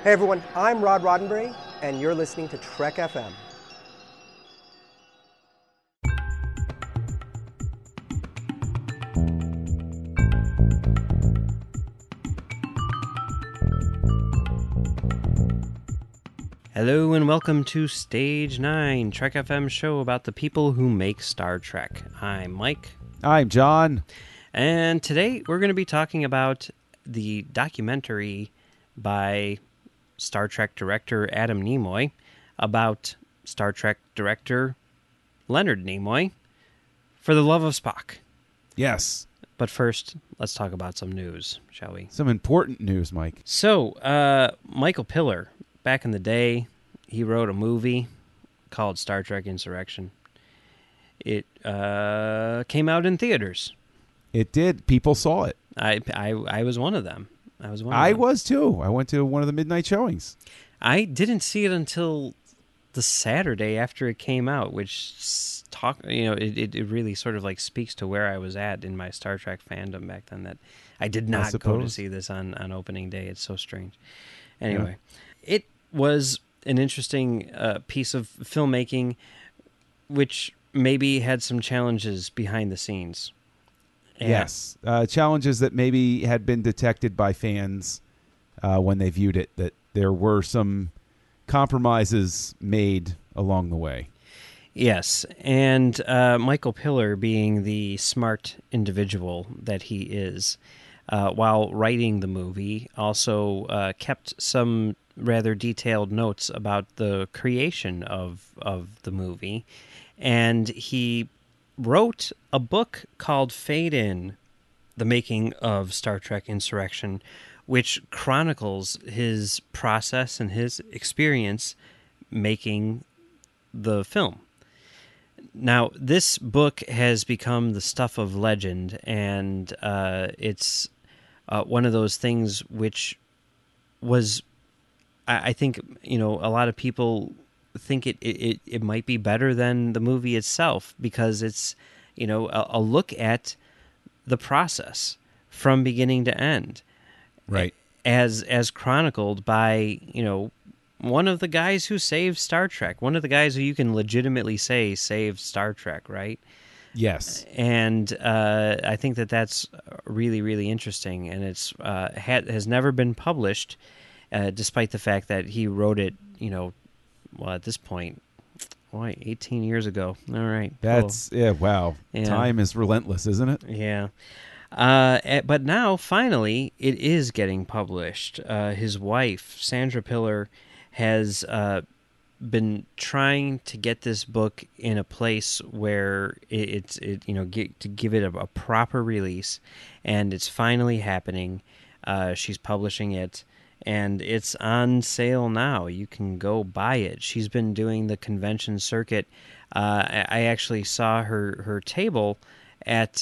Hey everyone, I'm Rod Roddenberry, and you're listening to Trek FM. Hello and welcome to Stage 9, Trek FM show about the people who make Star Trek. I'm Mike. I'm John. And today we're going to be talking about the documentary by Star Trek director Adam Nimoy about Star Trek director Leonard Nimoy, For the Love of Spock. Yes. But first, let's talk about some news, shall we? Some important news, Mike. So, Michael Piller, back in the day, he wrote a movie called Star Trek Insurrection. It came out in theaters. It did. People saw it. I was one of them. I was too. I went to one of the midnight showings. I didn't see it until the Saturday after it came out, which it really sort of like speaks to where I was at in my Star Trek fandom back then, that I did not go to see this on opening day. It's so strange. Anyway, It was an interesting piece of filmmaking, which maybe had some challenges behind the scenes. Yes. Challenges that maybe had been detected by fans when they viewed it, that there were some compromises made along the way. Yes, and Michael Piller, being the smart individual that he is, while writing the movie, also kept some rather detailed notes about the creation of the movie, and he wrote a book called Fade In, The Making of Star Trek Insurrection, which chronicles his process and his experience making the film. Now, this book has become the stuff of legend, and it's one of those things which was, I think, a lot of people think it might be better than the movie itself, because it's a look at the process from beginning to end, right, as chronicled by one of the guys who saved Star Trek, one of the guys who you can legitimately say saved Star Trek, right? Yes. And I think that's really, really interesting, and it's has never been published, despite the fact that he wrote it at this point, 18 years ago. All right. That's, cool. yeah, wow. Yeah. Time is relentless, isn't it? Yeah. But now, finally, it is getting published. His wife, Sandra Piller, has been trying to get this book in a place where to give it a proper release, and it's finally happening. She's publishing it, and it's on sale now. You can go buy it. She's been doing the convention circuit. I actually saw her table at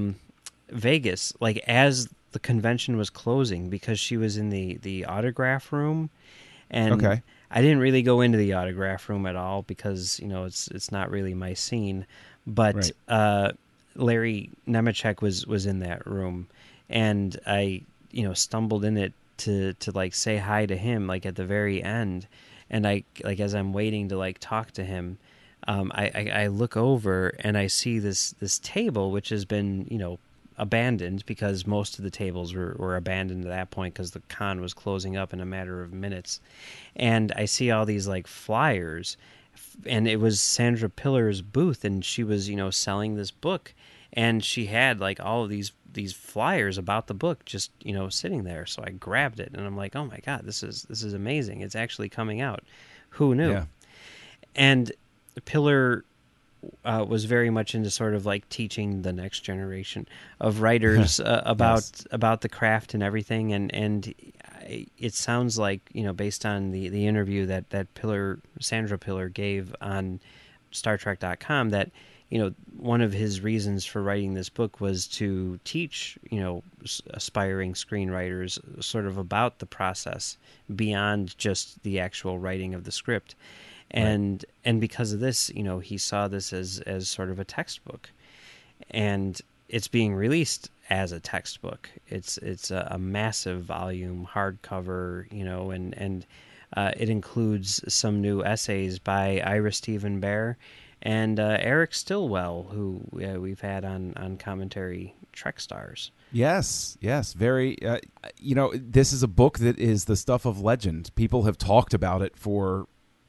Vegas, like as the convention was closing, because she was in the autograph room, and okay. I didn't really go into the autograph room at all because it's not really my scene. But right. Larry Nemeczek was in that room, and I stumbled in it to like say hi to him, like at the very end, and I, like, as I'm waiting to like talk to him, I look over and I see this table, which has been abandoned, because most of the tables were abandoned at that point because the con was closing up in a matter of minutes. And I see all these like flyers, and it was Sandra Piller's booth, and she was selling this book, and she had like all of these flyers about the book just sitting there. So I grabbed it, and I'm like, oh my god, this is amazing. It's actually coming out. Who knew? Yeah. And Piller was very much into sort of like teaching the next generation of writers about the craft and everything, and it sounds like based on the interview that Sandra Piller gave on StarTrek.com, that one of his reasons for writing this book was to teach aspiring screenwriters sort of about the process beyond just the actual writing of the script. And because of this, he saw this as sort of a textbook, and it's being released as a textbook. It's a massive volume hardcover, and it includes some new essays by Ira Stephen Bear and Eric Stillwell, who we've had on Commentary Trek Stars. Yes, very. This is a book that is the stuff of legend. People have talked about it for,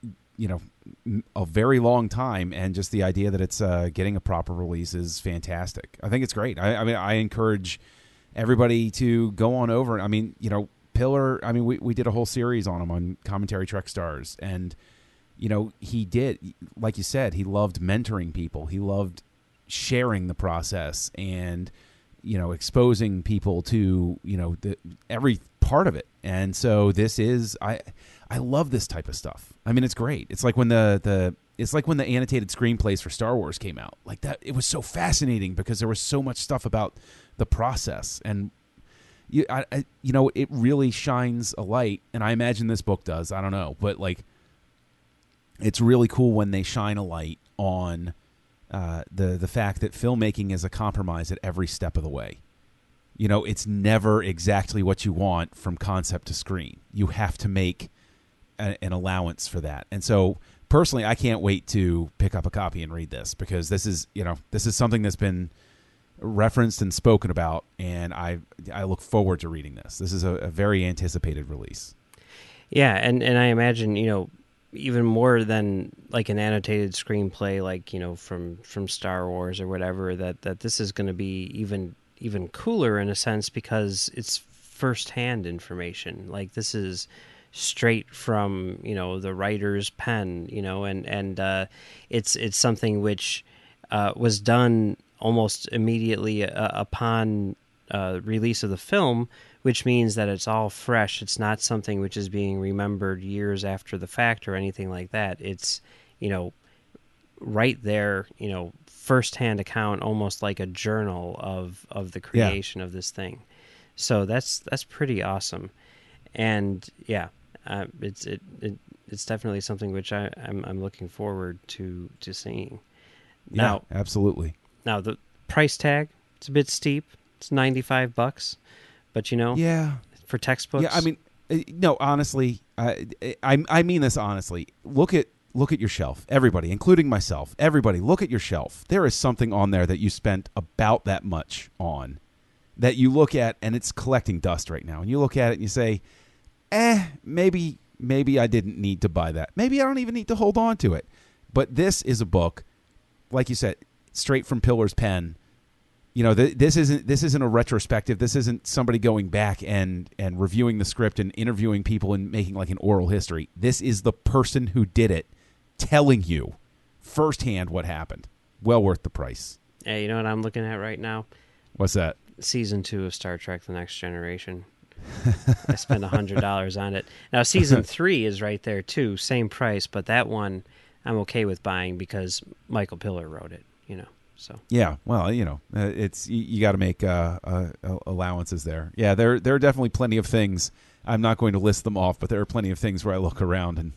a very long time, and just the idea that it's getting a proper release is fantastic. I think it's great. I encourage everybody to go on over. Pillar. We did a whole series on him on Commentary Trek Stars, and he did, like you said, he loved mentoring people. He loved sharing the process and exposing people to every part of it. And so this is I love this type of stuff. It's great. It's like when the annotated screenplays for Star Wars came out. Like that, it was so fascinating because there was so much stuff about the process, and it really shines a light. And I imagine this book does. I don't know, but like, it's really cool when they shine a light on the fact that filmmaking is a compromise at every step of the way. It's never exactly what you want from concept to screen. You have to make an allowance for that. And so personally, I can't wait to pick up a copy and read this, because this is something that's been referenced and spoken about, and I look forward to reading this. This is a very anticipated release. Yeah, and I imagine, even more than like an annotated screenplay, like, from Star Wars or whatever, that this is going to be even cooler in a sense, because it's firsthand information. Like, this is straight from the writer's pen, and it's something which was done almost immediately upon release of the film, which means that it's all fresh. It's not something which is being remembered years after the fact or anything like that. It's right there, firsthand account, almost like a journal of the creation of this thing. So that's pretty awesome. And yeah, it's definitely something which I'm looking forward to seeing. Now, yeah, absolutely. Now the price tag, it's a bit steep. It's $95, but for textbooks. Yeah, no, honestly, I mean this honestly. Look at your shelf, everybody, including myself. Everybody, look at your shelf. There is something on there that you spent about that much on, that you look at and it's collecting dust right now. And you look at it and you say, maybe I didn't need to buy that. Maybe I don't even need to hold on to it. But this is a book, like you said, straight from Pillar's pen. This isn't a retrospective. This isn't somebody going back and reviewing the script and interviewing people and making like an oral history. This is the person who did it telling you firsthand what happened. Well worth the price. Hey, you know what I'm looking at right now? What's that? Season 2 of Star Trek: The Next Generation. I spent $100 on it. Now, Season 3 is right there, too. Same price, but that one I'm okay with buying because Michael Pillar wrote it, So yeah, well, it's you got to make allowances there. Yeah, there are definitely plenty of things. I'm not going to list them off, but there are plenty of things where I look around and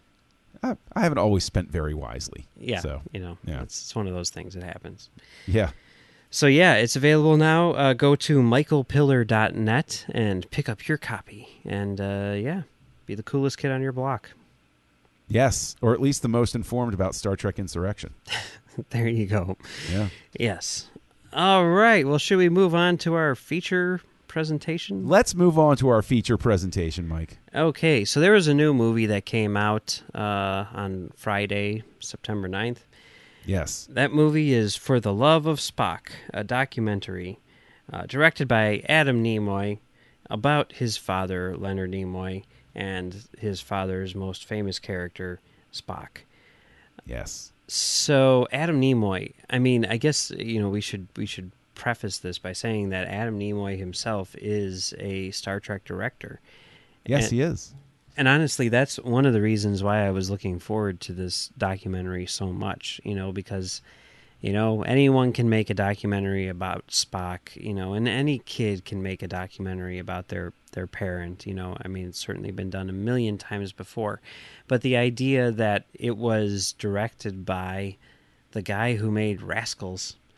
I haven't always spent very wisely. Yeah, so, it's one of those things that happens. Yeah. So yeah, it's available now. Go to michaelpillar.net and pick up your copy, and be the coolest kid on your block. Yes, or at least the most informed about Star Trek Insurrection. There you go. Yeah. Yes. All right. Well, should we move on to our feature presentation? Let's move on to our feature presentation, Mike. Okay. So there was a new movie that came out on Friday, September 9th. Yes. That movie is For the Love of Spock, a documentary directed by Adam Nimoy about his father, Leonard Nimoy, and his father's most famous character, Spock. Yes. So Adam Nimoy, I guess we should preface this by saying that Adam Nimoy himself is a Star Trek director. Yes, he is. And honestly, that's one of the reasons why I was looking forward to this documentary so much, because anyone can make a documentary about Spock, and any kid can make a documentary about their parent, it's certainly been done a million times before. But the idea that it was directed by the guy who made Rascals,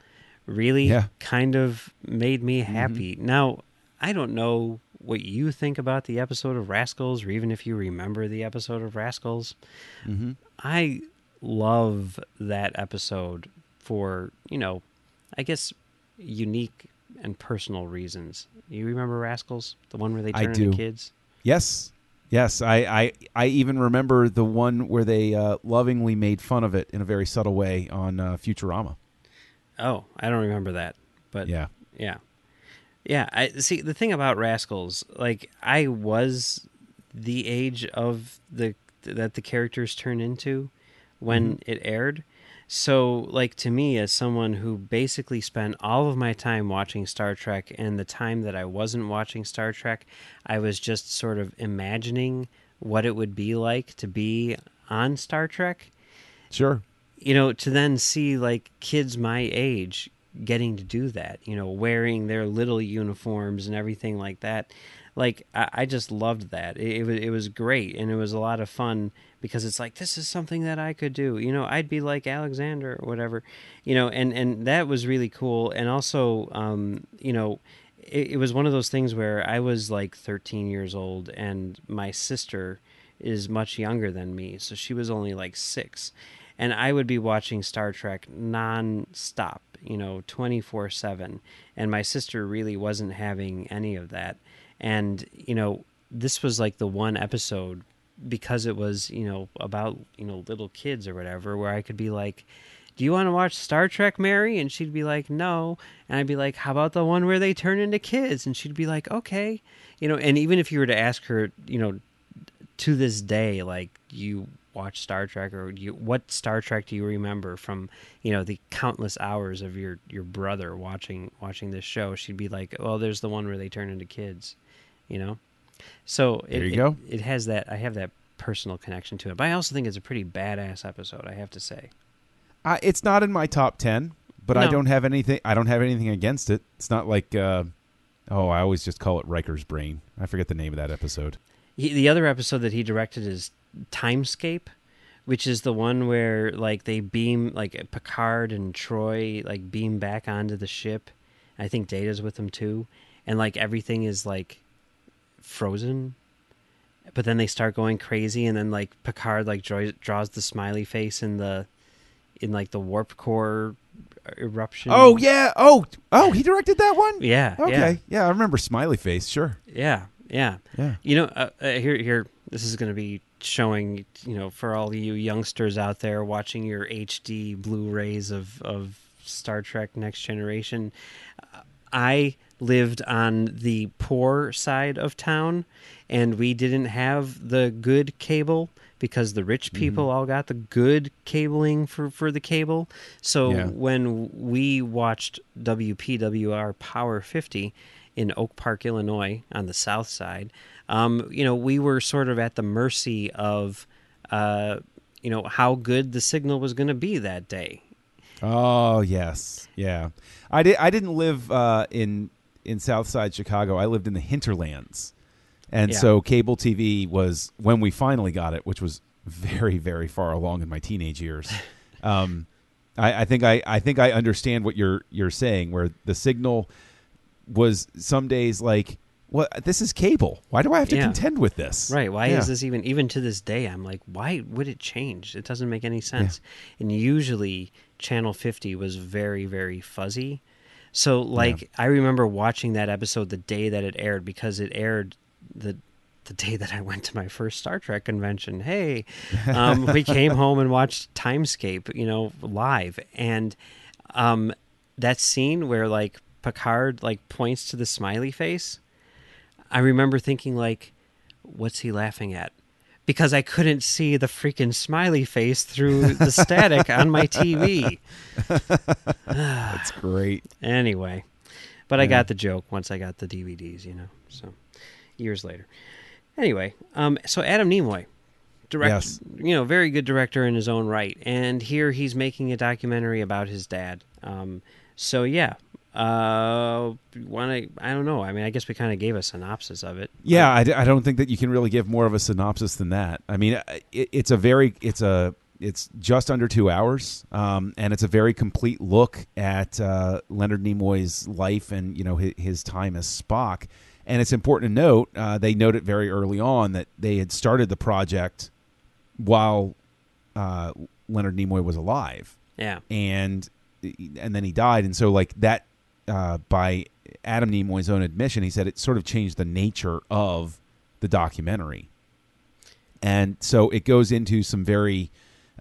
really Yeah. kind of made me happy. Now, I don't know what you think about the episode of Rascals, or even if you remember the episode of Rascals. Mm-hmm. I love that episode for, I guess unique and personal reasons. You remember Rascals? The one where they I turn do. into kids? Yes. I even remember the one where they lovingly made fun of it in a very subtle way on Futurama. Oh, I don't remember that. But Yeah. Yeah, I see the thing about Rascals, like I was the age of that the characters turn into when it aired. So, like, to me, as someone who basically spent all of my time watching Star Trek, and the time that I wasn't watching Star Trek, I was just sort of imagining what it would be like to be on Star Trek. Sure. To then see, like, kids my age getting to do that, wearing their little uniforms and everything like that. Like, I just loved that. It was great, and it was a lot of fun because it's like, this is something that I could do. I'd be like Alexander or whatever, and that was really cool. And also, it was one of those things where I was like 13 years old, and my sister is much younger than me, so she was only like 6. And I would be watching Star Trek non-stop, 24/7. And my sister really wasn't having any of that. And, this was like the one episode, because it was, about, little kids or whatever, where I could be like, do you want to watch Star Trek, Mary? And she'd be like, no. And I'd be like, how about the one where they turn into kids? And she'd be like, okay. And even if you were to ask her, to this day, like, you watch Star Trek, or what Star Trek do you remember from the countless hours of your brother watching this show, she'd be like, well, there's the one where they turn into kids, so There you go. It has that, I have that personal connection to it. But I also think it's a pretty badass episode, I have to say. It's not in my top 10, but No. I don't have anything against it. It's not like I always just call it Riker's Brain. I forget the name of that episode. The other episode that he directed is Timescape, which is the one where, like, they beam, like, Picard and Troy, like, beam back onto the ship. I think Data's with them too, and like everything is like frozen, but then they start going crazy, and then like Picard like draws the smiley face in like the warp core eruption. Oh yeah. Oh, he directed that one? Yeah. Okay. Yeah, I remember Smiley Face, sure. Yeah. Yeah. Here, this is going to be showing, for all you youngsters out there watching your HD Blu-rays of Star Trek Next Generation. I lived on the poor side of town, and we didn't have the good cable because the rich people all got the good cabling for the cable. So when we watched WPWR Power 50 in Oak Park, Illinois, on the south side, we were sort of at the mercy of, how good the signal was going to be that day. Oh yes, yeah. I didn't live in Southside Chicago. I lived in the hinterlands, and so cable TV was when we finally got it, which was very, very far along in my teenage years. I think I understand what you're saying, where the signal was some days like, what? This is cable. Why do I have to contend with this? Right. Why is this even to this day? I'm like, why would it change? It doesn't make any sense. Yeah. And usually Channel 50 was very, very fuzzy. So like, I remember watching that episode the day that it aired, because it aired the day that I went to my first Star Trek convention. Hey, we came home and watched Timescape, live. And that scene where like Picard like points to the smiley face, I remember thinking, like, what's he laughing at? Because I couldn't see the freaking smiley face through the static on my TV. That's great. Anyway, but I got the joke once I got the DVDs, so years later. Anyway, so Adam Nimoy, very good director in his own right. And here he's making a documentary about his dad. I don't know. I mean, I guess we kind of gave a synopsis of it. Yeah, I don't think that you can really give more of a synopsis than that. I mean, it's a It's just under 2 hours, and it's a very complete look at Leonard Nimoy's life and his time as Spock. And it's important to note, they note it very early on that they had started the project while Leonard Nimoy was alive. Yeah. And then he died. And so like that, by Adam Nimoy's own admission, he said it sort of changed the nature of the documentary. And so it goes into some very,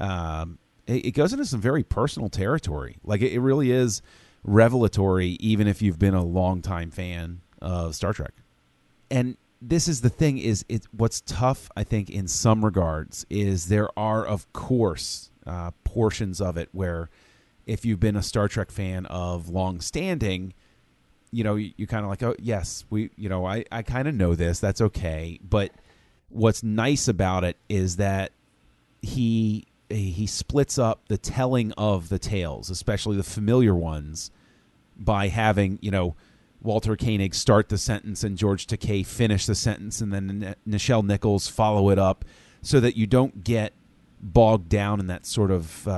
personal territory. Like it really is revelatory, even if you've been a longtime fan of Star Trek. And this is the thing: what's tough, I think, in some regards, is there are, of course, portions of it where, if you've been a Star Trek fan of long standing, you kind of like, oh yes, I kind of know this. That's okay. But what's nice about it is that he splits up the telling of the tales, especially the familiar ones, by having Walter Koenig start the sentence and George Takei finish the sentence, and then Nichelle Nichols follow it up, so that you don't get bogged down in that sort of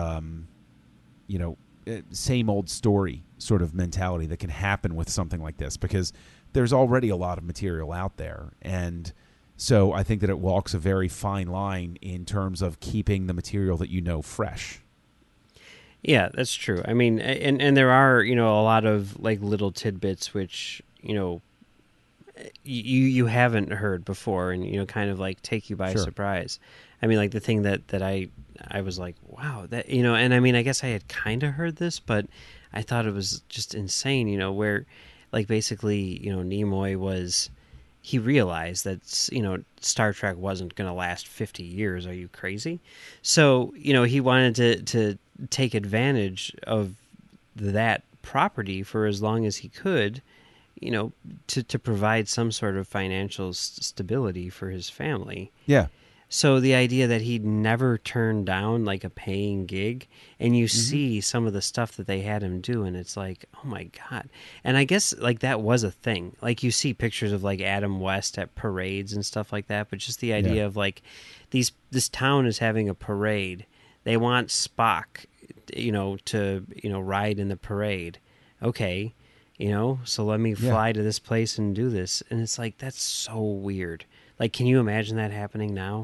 same old story sort of mentality that can happen with something like this, because there's already a lot of material out there. And so I think that it walks a very fine line in terms of keeping the material that fresh. Yeah, that's true. I mean, and there are, a lot of like little tidbits which, you haven't heard before, and, kind of like take you by surprise. I mean, like the thing that I was like, wow, that, and I mean, I guess I had kind of heard this, but I thought it was just insane, where like basically, Nimoy he realized that, Star Trek wasn't going to last 50 years. Are you crazy? So, he wanted to take advantage of that property for as long as he could, to provide some sort of financial stability for his family. Yeah. So the idea that he'd never turned down like a paying gig, and you see some of the stuff that they had him do, and it's like, oh my God. And I guess like that was a thing. Like you see pictures of like Adam West at parades and stuff like that, but just the idea of like this town is having a parade. They want Spock, to, ride in the parade. Okay. So let me fly to this place and do this. And it's like, that's so weird. Like, can you imagine that happening now?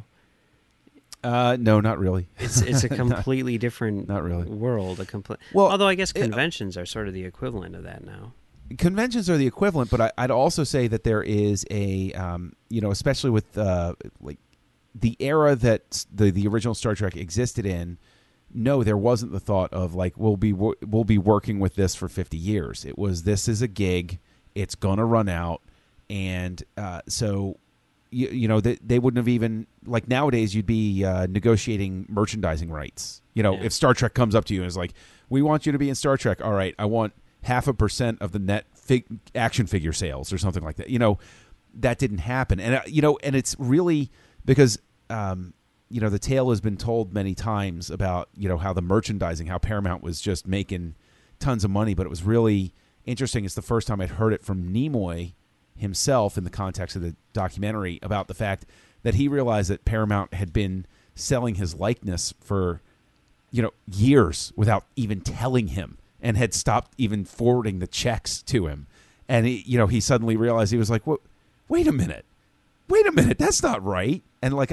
No, not really. It's a completely different not really. world. Well, although I guess conventions are sort of the equivalent of that now. Conventions are the equivalent, but I'd also say that there is a, especially with like the era that the original Star Trek existed in. No, there wasn't the thought of like we'll be working with this for 50 years. It was, this is a gig, it's gonna run out, and so. They wouldn't have even, like nowadays you'd be negotiating merchandising rights. If Star Trek comes up to you and is like, we want you to be in Star Trek. All right, I want 0.5% of the net action figure sales or something like that. That didn't happen. And, and it's really because, the tale has been told many times about, how the merchandising, how Paramount was just making tons of money. But it was really interesting. It's the first time I'd heard it from Nimoy himself in the context of the documentary, about the fact that he realized that Paramount had been selling his likeness for years without even telling him, and had stopped even forwarding the checks to him. And he suddenly realized, he was like, wait a minute, that's not right. And like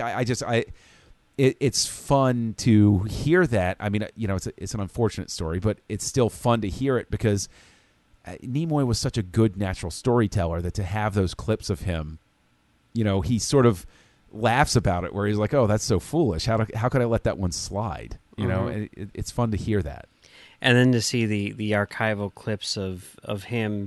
it's fun to hear that. I mean, it's an unfortunate story, but it's still fun to hear it, because Nimoy was such a good natural storyteller that to have those clips of him, he sort of laughs about it, where he's like, "Oh, that's so foolish. How could I let that one slide?" It's fun to hear that. And then to see the archival clips of him,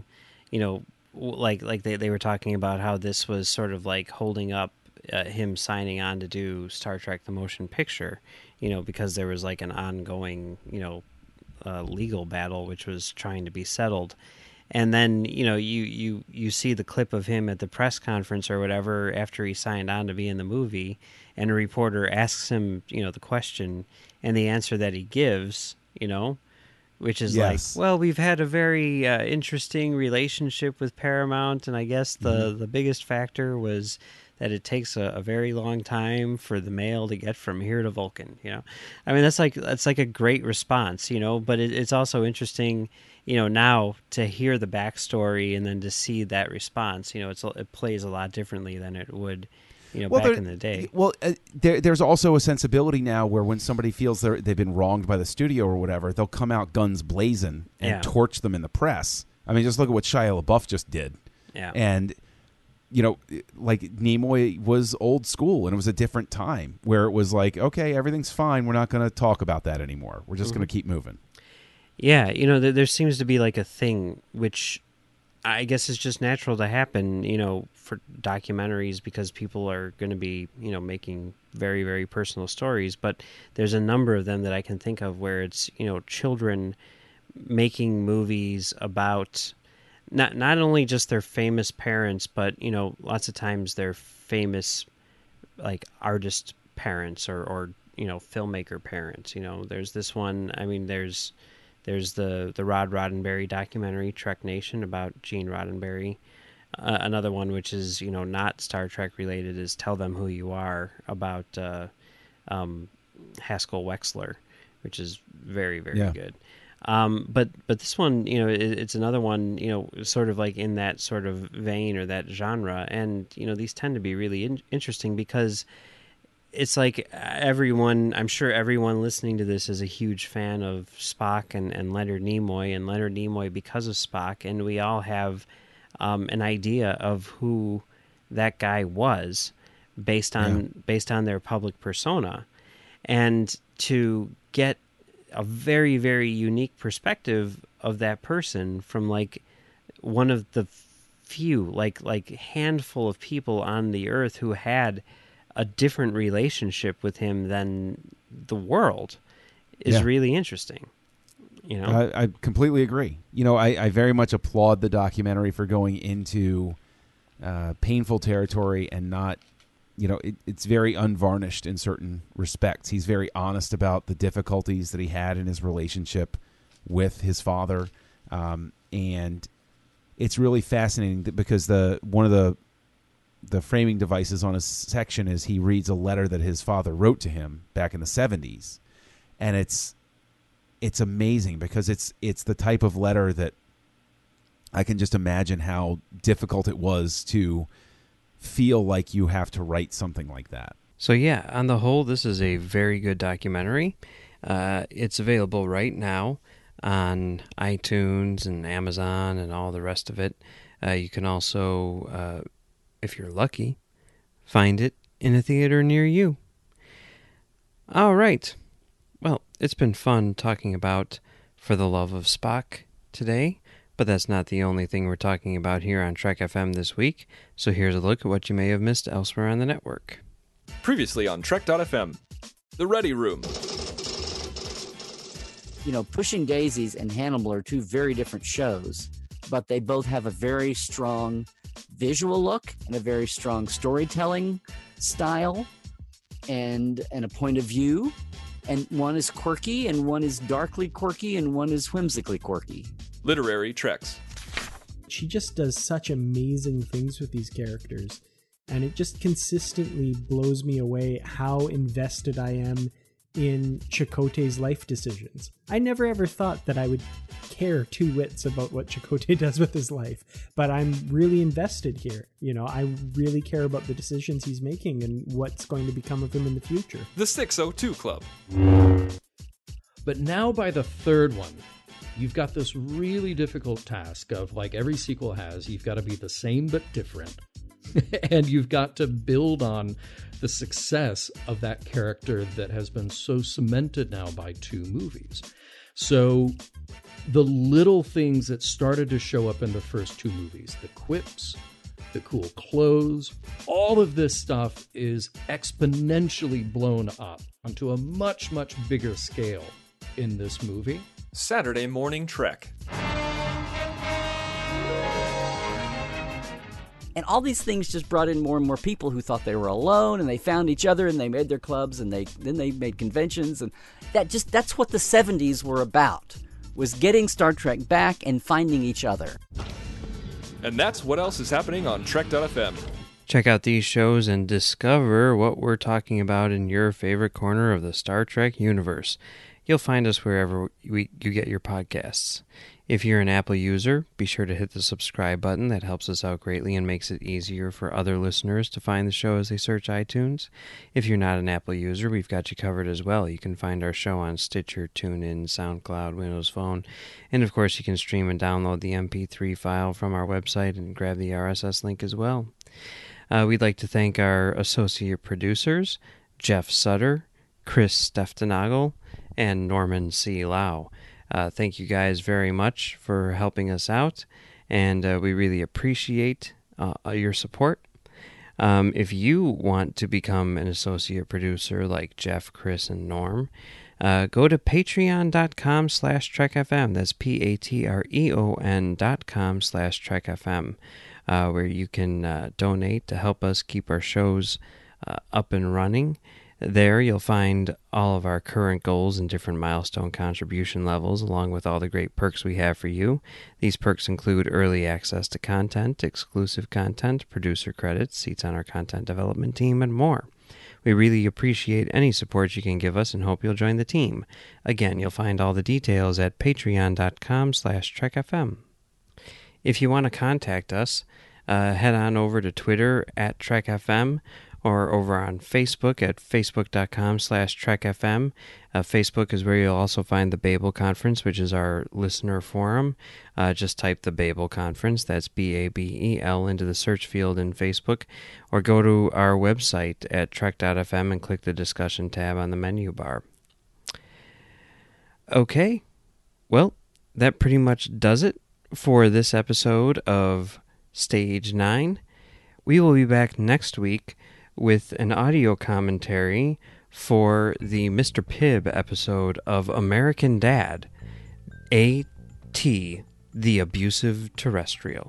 like they were talking about how this was sort of like holding up him signing on to do Star Trek: The Motion Picture, because there was like an ongoing, legal battle which was trying to be settled. And then you see the clip of him at the press conference or whatever after he signed on to be in the movie, and a reporter asks him the question, and the answer that he gives which is Yes. like, well, we've had a very interesting relationship with Paramount, and I guess the biggest factor was that it takes a very long time for the mail to get from here to Vulcan. I mean, that's like a great response, but it's also interesting, now to hear the backstory and then to see that response. It plays a lot differently than it would, back in the day. Well, there's also a sensibility now where when somebody feels they've been wronged by the studio or whatever, they'll come out guns blazing and torch them in the press. I mean, just look at what Shia LaBeouf just did. Yeah. And, like Nimoy was old school, and it was a different time where it was like, okay, everything's fine. We're not going to talk about that anymore. We're just going to keep moving. Yeah, there seems to be like a thing which I guess is just natural to happen, for documentaries, because people are going to be, making very, very personal stories. But there's a number of them that I can think of where it's, children making movies about not only just their famous parents, but, lots of times their famous, like, artist parents or filmmaker parents. There's this one, I mean, there's the Rod Roddenberry documentary, Trek Nation, about Gene Roddenberry. Another one, which is, not Star Trek related, is Tell Them Who You Are, about Haskell Wexler, which is very, very good. But this one, it's another one, sort of like in that sort of vein or that genre. And, these tend to be really interesting because it's like I'm sure everyone listening to this is a huge fan of Spock and Leonard Nimoy, because of Spock. And we all have an idea of who that guy was based on their public persona. And to get a very, very unique perspective of that person from like one of the few, like handful of people on the earth who had a different relationship with him than the world is really interesting. I completely agree. I very much applaud the documentary for going into painful territory and not, it's very unvarnished in certain respects. He's very honest about the difficulties that he had in his relationship with his father. And it's really fascinating because one of the framing devices on his section is he reads a letter that his father wrote to him back in the 70s. And it's amazing because it's the type of letter that I can just imagine how difficult it was to feel like you have to write something like that. So yeah, on the whole, this is a very good documentary. It's available right now on iTunes and Amazon and all the rest of it. You can also, if you're lucky, find it in a theater near you. All right. Well, it's been fun talking about For the Love of Spock today, but that's not the only thing we're talking about here on Trek FM this week, so here's a look at what you may have missed elsewhere on the network. Previously on Trek.fm, The Ready Room. Pushing Daisies and Hannibal are two very different shows, but they both have a very strong visual look and a very strong storytelling style and a point of view. And one is quirky, and one is darkly quirky, and one is whimsically quirky. Literary Treks. She just does such amazing things with these characters, and it just consistently blows me away how invested I am in Chakotay's life decisions. I never ever thought that I would care two whits about what Chakotay does with his life, but I'm really invested here. I really care about the decisions he's making and what's going to become of him in the future. The 602 Club. But now by the third one, you've got this really difficult task of, like every sequel has, you've got to be the same but different. And you've got to build on the success of that character that has been so cemented now by two movies. So the little things that started to show up in the first two movies, the quips, the cool clothes, all of this stuff is exponentially blown up onto a much, much bigger scale in this movie. Saturday Morning Trek. And all these things just brought in more and more people who thought they were alone, and they found each other, and they made their clubs, and then they made conventions, and that's what the 70s were about. was getting Star Trek back and finding each other. And that's what else is happening on Trek.fm. Check out these shows and discover what we're talking about in your favorite corner of the Star Trek universe. You'll find us wherever you get your podcasts. If you're an Apple user, be sure to hit the subscribe button. That helps us out greatly and makes it easier for other listeners to find the show as they search iTunes. If you're not an Apple user, we've got you covered as well. You can find our show on Stitcher, TuneIn, SoundCloud, Windows Phone, and of course you can stream and download the MP3 file from our website and grab the RSS link as well. We'd like to thank our associate producers, Jeff Sutter, Chris Steftenagel, and Norman C. Lau. Thank you guys very much for helping us out, and we really appreciate your support. If you want to become an associate producer like Jeff, Chris, and Norm, go to patreon.com/trekfm. That's patreon.com/trekfm, where you can donate to help us keep our shows up and running. There you'll find all of our current goals and different milestone contribution levels, along with all the great perks we have for you. These perks include early access to content, exclusive content, producer credits, seats on our content development team, and more. We really appreciate any support you can give us and hope you'll join the team. Again, you'll find all the details at patreon.com/trekfm. If you want to contact us, head on over to Twitter at TrekFM, or over on Facebook at facebook.com/TrekFM. Facebook is where you'll also find the Babel Conference, which is our listener forum. Just type the Babel Conference, that's BABEL, into the search field in Facebook, or go to our website at Trek.fm and click the discussion tab on the menu bar. Okay, well, that pretty much does it for this episode of Stage 9. We will be back next week with an audio commentary for the Mr. Pibb episode of American Dad, A.T., the Abusive Terrestrial.